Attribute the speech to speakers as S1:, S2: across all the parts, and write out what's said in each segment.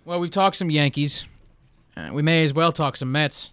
S1: Well, we've talked some Yankees. We may as well talk some Mets.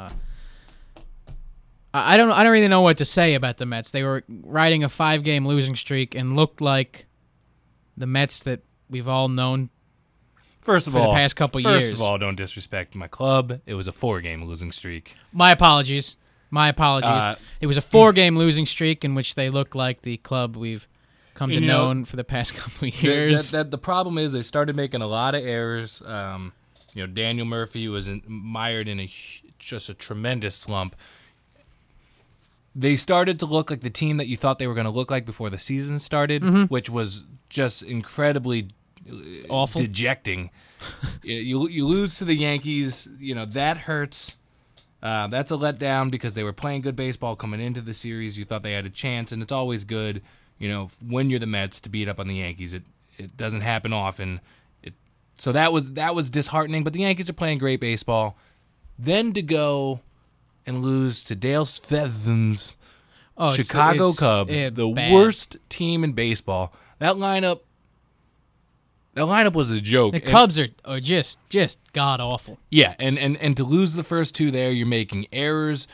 S1: I don't really know what to say about the Mets. They were riding a 5-game losing streak and looked like the Mets that we've all known for the past couple years.
S2: First of all, don't disrespect my club. It was a 4-game losing streak.
S1: My apologies. It was a 4-game losing streak in which they looked like the club we've come to know for the past couple of years.
S2: The problem is they started making a lot of errors. Daniel Murphy was mired in just a tremendous slump. They started to look like the team that you thought they were going to look like before the season started, which was just incredibly
S1: awful,
S2: dejecting. You lose to the Yankees, that hurts. That's a letdown because they were playing good baseball coming into the series. You thought they had a chance, and it's always good, when you're the Mets to beat up on the Yankees. It doesn't happen often. So that was disheartening, but the Yankees are playing great baseball. Then to go and lose to Dale Stevens' Chicago Cubs, the
S1: bad.
S2: worst team in baseball. That lineup was a joke.
S1: The Cubs are just god awful.
S2: Yeah, and to lose the first two there, you're making errors.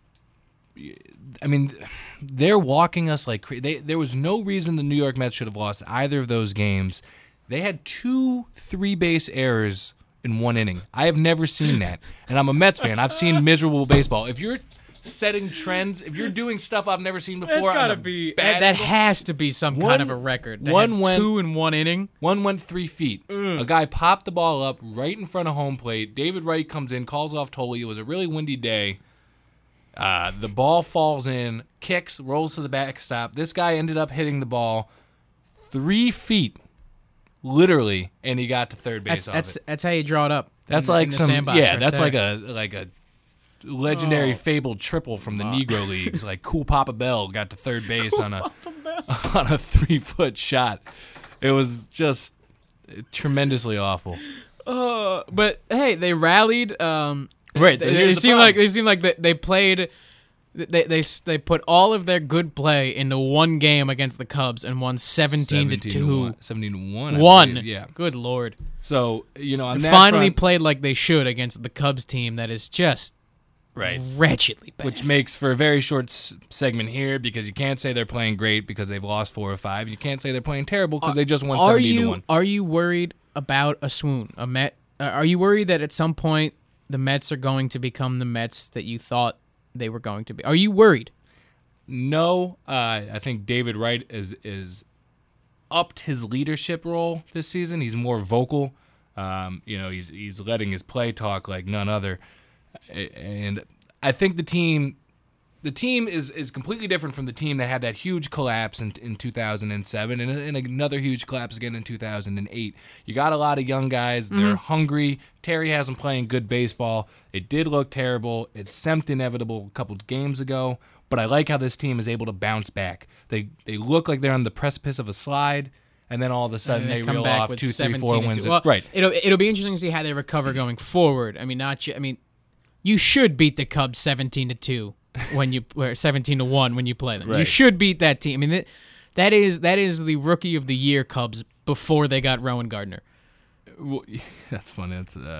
S2: I mean, they're walking us like crazy. There was no reason the New York Mets should have lost either of those games. They had 2 3-base errors in 1 inning. I have never seen that. And I'm a Mets fan. I've seen miserable baseball. If you're setting trends, if you're doing stuff I've never seen before,
S1: that's gotta be that has to be some kind of a record.
S2: One went
S1: 2 in 1 inning.
S2: One went 3 feet. A guy popped the ball up right in front of home plate. David Wright comes in, calls off Tolley. It was a really windy day. The ball falls in, kicks, rolls to the backstop. This guy ended up hitting the ball 3 feet, literally, and he got to third base.
S1: That's how you draw it up.
S2: That's
S1: in
S2: like
S1: the
S2: some
S1: sandbox
S2: that's
S1: there.
S2: like a legendary fabled triple from the Negro Leagues. Like Cool Papa Bell got to third base on a 3-foot shot. It was just tremendously awful.
S1: But hey, they rallied.
S2: Right,
S1: They seem like they played. They put all of their good play into one game against the Cubs and won 17-2.
S2: 17-1.
S1: One.
S2: Yeah.
S1: Good Lord.
S2: So, on
S1: They
S2: that
S1: finally
S2: front,
S1: played like they should against the Cubs team that is just wretchedly bad.
S2: Which makes for a very short segment here because you can't say they're playing great because they've lost 4 or 5. You can't say they're playing terrible because they just won 17-1.
S1: Are you worried about a swoon? Are you worried that at some point the Mets are going to become the Mets that you thought they were going to be? Are you worried?
S2: No, I think David Wright is upped his leadership role this season. He's more vocal. He's letting his play talk like none other. And I think the team is completely different from the team that had that huge collapse in 2007 and another huge collapse again in 2008. You got a lot of young guys. They're hungry. Terry hasn't playing good baseball. It did look terrible. It seemed inevitable a couple of games ago. But I like how this team is able to bounce back. They look like they're on the precipice of a slide, and then all of a sudden they
S1: come
S2: reel
S1: back
S2: off
S1: with
S2: 2, 3, 4 wins.
S1: Well,
S2: right.
S1: It'll be interesting to see how they recover going forward. You should beat the Cubs 17-2 when you or 17-1 when you play them.
S2: Right.
S1: You should beat that team. That is the Rookie of the Year Cubs before they got Rowan Gardner.
S2: Well, that's funny.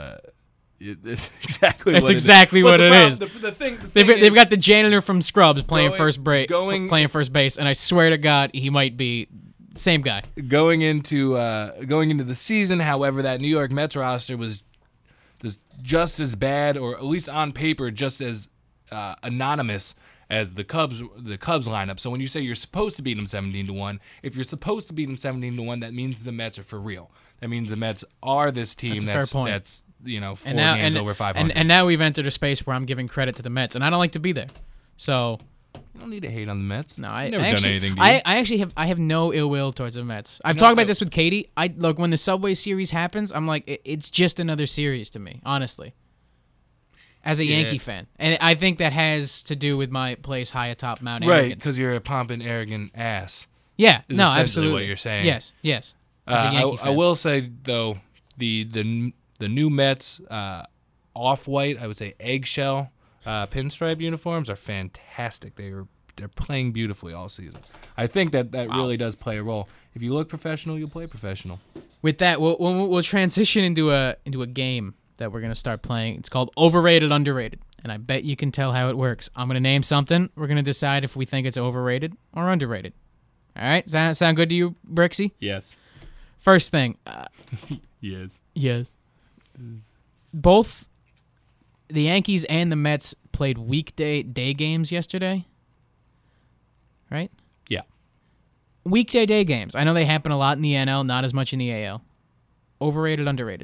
S2: It's exactly
S1: what it is.
S2: The thing
S1: They've got the janitor from Scrubs playing first base, and I swear to God, he might be the same guy.
S2: Going into the season, however, that New York Mets roster was just as bad, or at least on paper, just as anonymous as the Cubs lineup. So when you say you're supposed to beat them 17-1, if you're supposed to beat them 17-1, that means the Mets are for real. That means the Mets are this team that's 4 games over 500.
S1: And now we've entered a space where I'm giving credit to the Mets, and I don't like to be there. So
S2: you don't need to hate on the Mets.
S1: No,
S2: I've never done anything to you.
S1: I have no ill will towards the Mets. I've talked about this with Katie. Look, when the Subway Series happens, I'm like, it's just another series to me, honestly. As a Yankee fan. And I think that has to do with my place high atop Mount Arrogance.
S2: Right, because you're a pomping, arrogant ass.
S1: Yeah,
S2: is
S1: no, absolutely.
S2: what you're saying.
S1: Yes. As a Yankee fan.
S2: I will say, though, the new Mets off-white, I would say eggshell pinstripe uniforms are fantastic. They're playing beautifully all season. I think that really does play a role. If you look professional, you'll play professional.
S1: With that, we'll transition into a game that we're gonna start playing. It's called Overrated, Underrated, and I bet you can tell how it works. I'm gonna name something. We're gonna decide if we think it's overrated or underrated. All right, sound good to you, Brixie?
S2: Yes.
S1: First thing.
S2: Yes.
S1: Both the Yankees and the Mets played weekday day games yesterday. Right?
S2: Yeah.
S1: Weekday day games. I know they happen a lot in the NL, not as much in the AL. Overrated, underrated.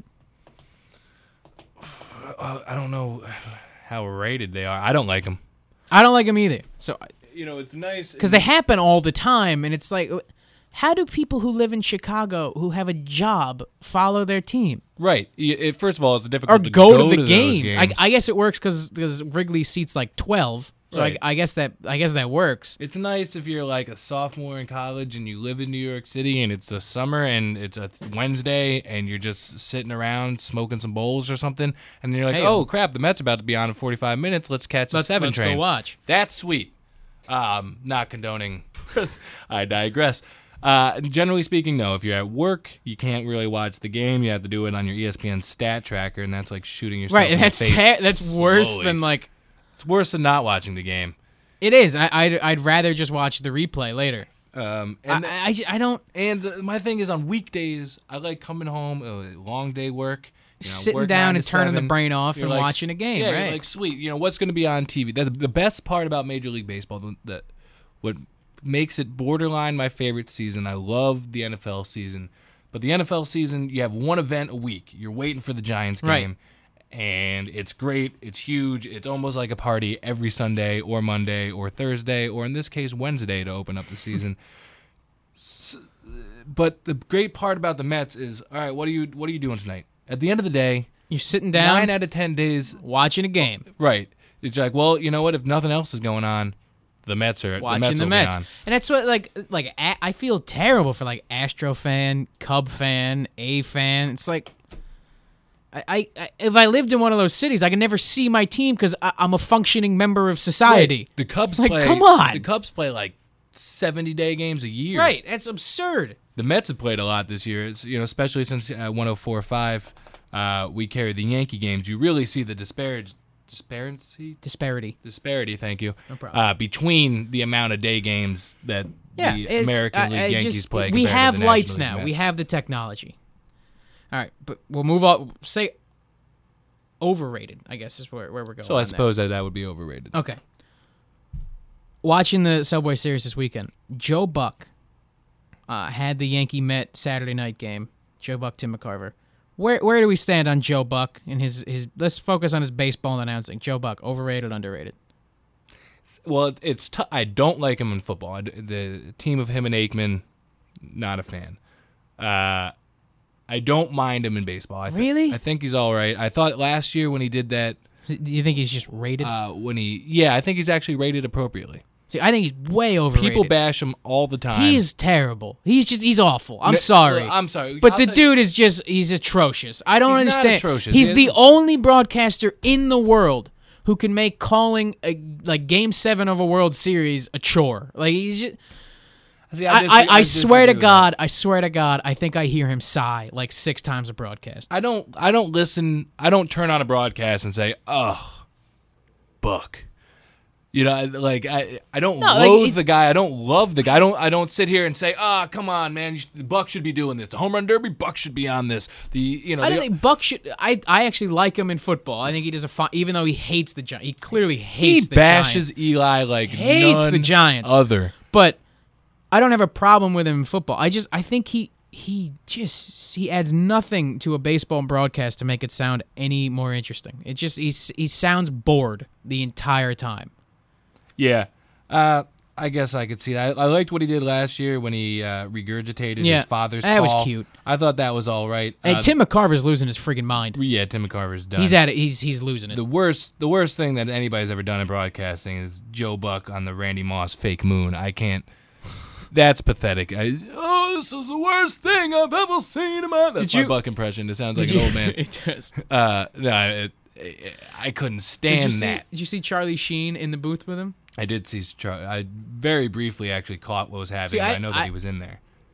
S2: I don't know how rated they are. I don't like them.
S1: I don't like them either. So,
S2: it's nice
S1: because they happen all the time, and it's like, how do people who live in Chicago who have a job follow their team?
S2: Right. First of all, it's difficult to
S1: go to the
S2: games.
S1: games. I guess it works because Wrigley seats like 12. So right. I guess that works.
S2: It's nice if you're like a sophomore in college and you live in New York City and it's the summer and it's a Wednesday and you're just sitting around smoking some bowls or something and you're like, oh crap, the Mets are about to be on in 45 minutes. Let's catch the 7 train.
S1: Let's go watch.
S2: That's sweet. Not condoning. I digress. Generally speaking, no. If you're at work, you can't really watch the game. You have to do it on your ESPN stat tracker, and that's like shooting yourself in the face.
S1: Right, and that's worse than like.
S2: It's worse than not watching the game.
S1: It is. I'd rather just watch the replay later.
S2: I don't. And my thing is, on weekdays, I like coming home, long day work,
S1: sitting down and turning the brain off and watching a game.
S2: Yeah,
S1: right?
S2: You're like, sweet. What's going to be on TV? The best part about Major League Baseball, what makes it borderline my favorite season. I love the NFL season, but the NFL season, you have one event a week. You're waiting for the Giants game.
S1: Right.
S2: And it's great. It's huge. It's almost like a party every Sunday or Monday or Thursday or in this case Wednesday to open up the season. But the great part about the Mets is, all right, what are you doing tonight? At the end of the day,
S1: you're sitting down
S2: 9 out of 10 days
S1: watching a game.
S2: Right. It's like, well, you know what? If nothing else is going on, the Mets are
S1: watching
S2: the Mets. Will be on.
S1: And that's what like I feel terrible for like Astro fan, Cub fan, A fan. It's like. I if I lived in one of those cities, I could never see my team because I'm a functioning member of society.
S2: Right. The Cubs
S1: play. Come on,
S2: the Cubs play like 70-day games a year.
S1: Right, that's absurd.
S2: The Mets have played a lot this year. It's, especially since 104.5, we carry the Yankee games. You really see the disparity. Thank you.
S1: No problem.
S2: Between the amount of day games that the American League Yankees play.
S1: We have lights now.
S2: Mets.
S1: We have the technology. All right, but we'll move on. Say overrated, I guess, is where we're going.
S2: So I suppose that would be overrated.
S1: Okay. Watching the Subway Series this weekend, Joe Buck had the Yankee-Met Saturday night game. Joe Buck, Tim McCarver. Where do we stand on Joe Buck and his? Let's focus on his baseball announcing. Joe Buck, overrated, underrated?
S2: Well, it's I don't like him in football. The team of him and Aikman, not a fan. I don't mind him in baseball.
S1: Really?
S2: I think he's all right. I thought last year when he did that.
S1: Do you think he's just rated?
S2: I think he's actually rated appropriately.
S1: See, I think he's way overrated.
S2: People bash him all the time.
S1: He's terrible. He's awful. I'm sorry.
S2: I'm sorry.
S1: But the dude is he's atrocious. I don't understand.
S2: Not atrocious.
S1: He's the only broadcaster in the world who can make calling Game 7 of a World Series a chore. Like he's just. See, I swear to God, I think I hear him sigh like 6 times a broadcast.
S2: I don't listen. I don't turn on a broadcast and say, "Oh, Buck." I don't loathe the guy. I don't love the guy. I don't sit here and say, come on, man, Buck should be doing this. The home run derby, Buck should be on this. I
S1: don't think Buck should. I actually like him in football. I think he does a fine, even though he hates the Giants. He clearly hates the Giants.
S2: He bashes Eli like
S1: hates
S2: none
S1: the Giants.
S2: Other,
S1: but I don't have a problem with him in football. I think he adds nothing to a baseball broadcast to make it sound any more interesting. It just he sounds bored the entire time.
S2: Yeah, I guess I could see that. I liked what he did last year when he regurgitated his father's call.
S1: That was cute.
S2: I thought that was all right.
S1: Hey, Tim McCarver's losing his friggin' mind.
S2: Yeah, Tim McCarver's done.
S1: He's at it. He's losing it.
S2: The worst thing that anybody's ever done in broadcasting is Joe Buck on the Randy Moss fake moon. I can't. That's pathetic. This is the worst thing I've ever seen in my life. That's my Buck impression. It sounds like an old man.
S1: It does.
S2: No, I couldn't stand that.
S1: Did you see Charlie Sheen in the booth with him?
S2: I did see Charlie. I very briefly actually caught what was happening, but I know that he was in there.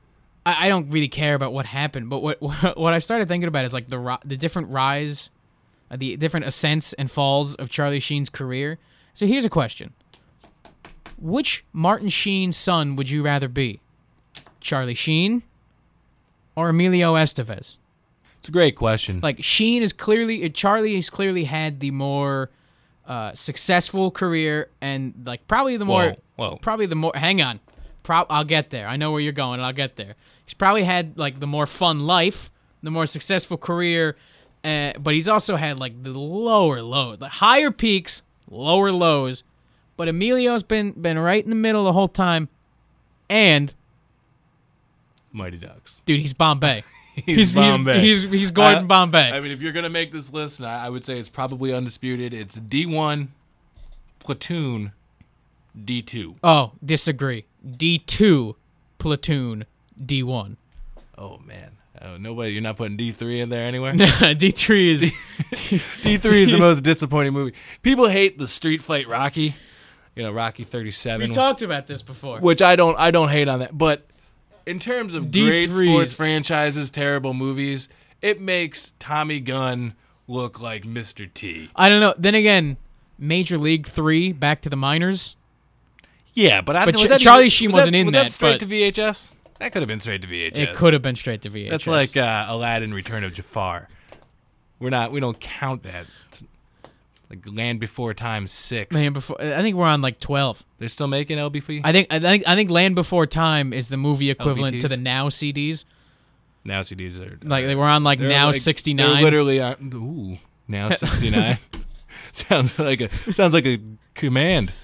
S1: I don't really care about what happened, but what I started thinking about is like the different rise, the different ascents and falls of Charlie Sheen's career. So here's a question: which Martin Sheen son would you rather be, Charlie Sheen or Emilio Estevez?
S2: It's a great question.
S1: Like Charlie has clearly had the more successful career and like probably the more hang on. I'll get there. I know where you're going, and I'll get there. He's probably had like the more fun life, the more successful career, but he's also had like the lower lows, the higher peaks, lower lows. But Emilio's been right in the middle the whole time, and
S2: Mighty Ducks.
S1: Dude, he's Bombay.
S2: He's Bombay.
S1: He's Gordon Bombay.
S2: I mean, if you're gonna make this list, I would say it's probably undisputed. It's D1, Platoon, D2.
S1: Oh, disagree. D2, Platoon, D1.
S2: Oh man, you're not putting D3 in there anywhere.
S1: D3 is
S2: D3 is the most disappointing movie. People hate the Street Fight Rocky. Rocky 37.
S1: We talked about this before.
S2: Which I don't hate on that, but in terms of great
S1: D3's
S2: sports franchises, terrible movies, it makes Tommy Gunn look like Mr. T.
S1: I don't know. Then again, Major League 3, Back to the Minors.
S2: Yeah, but
S1: Charlie Sheen wasn't in
S2: that.
S1: that.
S2: Was that straight to VHS? That could have been straight to VHS.
S1: It could have been straight to VHS.
S2: That's like Aladdin: Return of Jafar. We don't count that. It's like Land Before Time 6.
S1: I think we're on like 12.
S2: They're still making LB.
S1: I think Land Before Time is the movie equivalent
S2: LBTs?
S1: To the Now CDs.
S2: Now CDs are
S1: like they were on like Now 69.
S2: They're literally on Now 69. sounds like a command.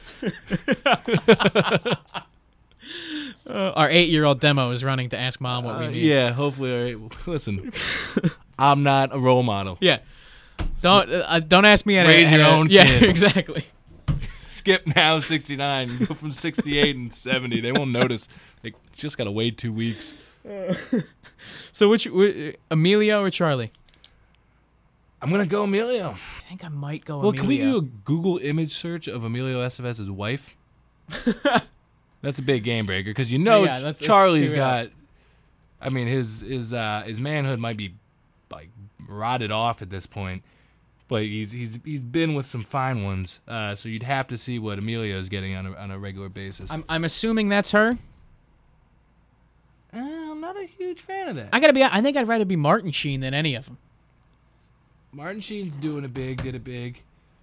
S1: Our 8-year-old demo is running to ask mom what we need.
S2: Yeah, hopefully. All right. Listen, I'm not a role model.
S1: Yeah, don't ask me.
S2: Raise your own.
S1: Yeah,
S2: kid.
S1: Exactly.
S2: Skip Now 69. Go from 68 and 70. They won't notice. They just gotta wait 2 weeks.
S1: So which Emilio or Charlie?
S2: I'm gonna go Emilio.
S1: I think I might go.
S2: Well,
S1: Emilio.
S2: can we do a Google image search of Emilio Estevez's wife? That's a big game breaker because Charlie's got. I mean, his manhood might be like rotted off at this point, but he's been with some fine ones. So you'd have to see what Emilio's getting on a regular basis.
S1: I'm assuming that's her.
S2: I'm not a huge fan of that.
S1: I think I'd rather be Martin Sheen than any of them.
S2: Martin Sheen's did it big.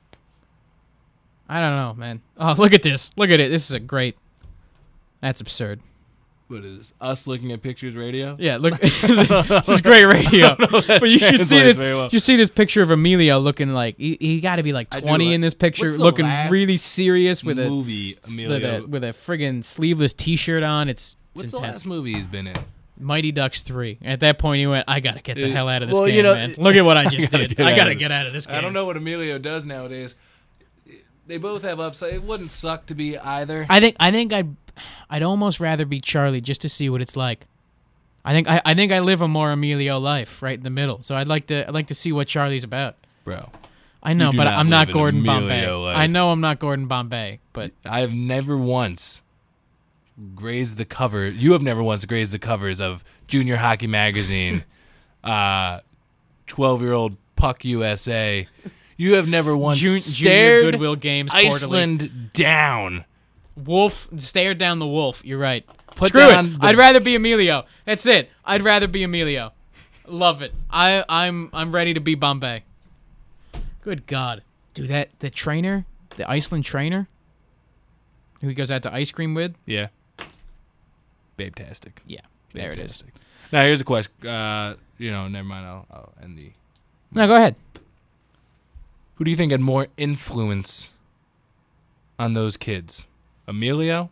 S1: I don't know, man. Oh, look at this. Look at it. This is that's absurd.
S2: What is us looking at pictures radio?
S1: Yeah, look. This is great radio. But you should see this. Well. You see this picture of Emilio looking like he got to be like 20 in this picture, looking really serious with a friggin' sleeveless T-shirt on. What's
S2: intense. The last movie he's been in?
S1: Mighty Ducks 3. At that point, he went, I got to get the hell out of this game, man. Look at what I just did. I got to get out of this game.
S2: I don't know what Emilio does nowadays. They both have upside. It wouldn't suck to be either.
S1: I think I'd almost rather be Charlie just to see what it's like. I think I live a more Emilio life right in the middle. So I'd like to see what Charlie's about.
S2: Bro.
S1: I know, but I'm not Gordon Bombay. Life. I know I'm not Gordon Bombay, but
S2: I have never once grazed the cover. You have never once grazed the covers of Junior Hockey Magazine, 12-year-old Puck USA. You have never once stared
S1: Junior Goodwill Games
S2: Iceland
S1: quarterly.
S2: Down.
S1: Stared down the wolf. You're right. Screw it. I'd rather be Emilio. That's it. I'd rather be Emilio. Love it. I'm ready to be Bombay. Good God, dude! The trainer, the Iceland trainer, who he goes out to ice cream with.
S2: Yeah. Babe-tastic.
S1: Yeah. There it is.
S2: Now here's a question. Never mind. I'll end the.
S1: No, go ahead.
S2: Who do you think had more influence on those kids? Emilio?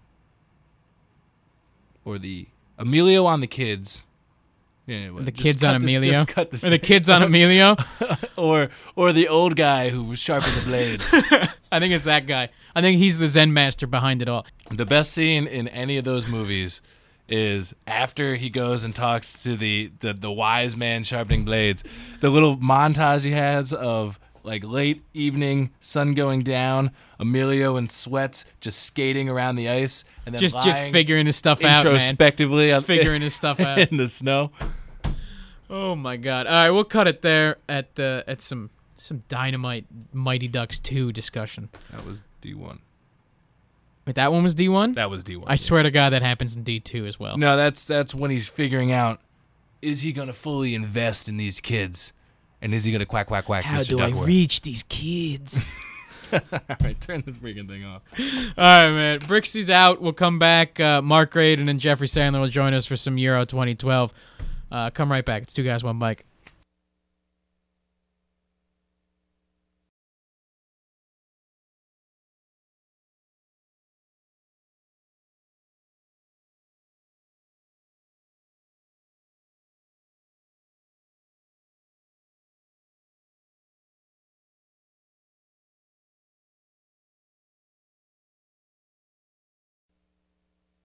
S2: Or the Emilio on the kids? Yeah,
S1: the kids on Emilio? Or the kids on Emilio?
S2: or the old guy who was sharpening the blades?
S1: I think it's that guy. I think he's the Zen master behind it all.
S2: The best scene in any of those movies is after he goes and talks to the wise man sharpening blades. The little montage he has of like late evening, sun going down, Emilio in sweats, just skating around the ice, and then
S1: just
S2: lying
S1: figuring his stuff out, man.
S2: introspectively,
S1: Just figuring his stuff out
S2: in the snow.
S1: Oh my God! All right, we'll cut it there at some dynamite Mighty Ducks 2 discussion.
S2: That was D1.
S1: Wait, that one was D1?
S2: That was D1.
S1: I swear to God, that happens in D2 as well.
S2: No, that's when he's figuring out, is he going to fully invest in these kids? And is he going to quack, quack, quack,
S1: How
S2: Mr.
S1: do I
S2: Duckworth?
S1: reach these kids?
S2: All right, turn the freaking thing off.
S1: All right, man. Brixie's out. We'll come back. Mark Graydon and Jeffrey Sandler will join us for some Euro 2012. Come right back. It's Two Guys, One Bike.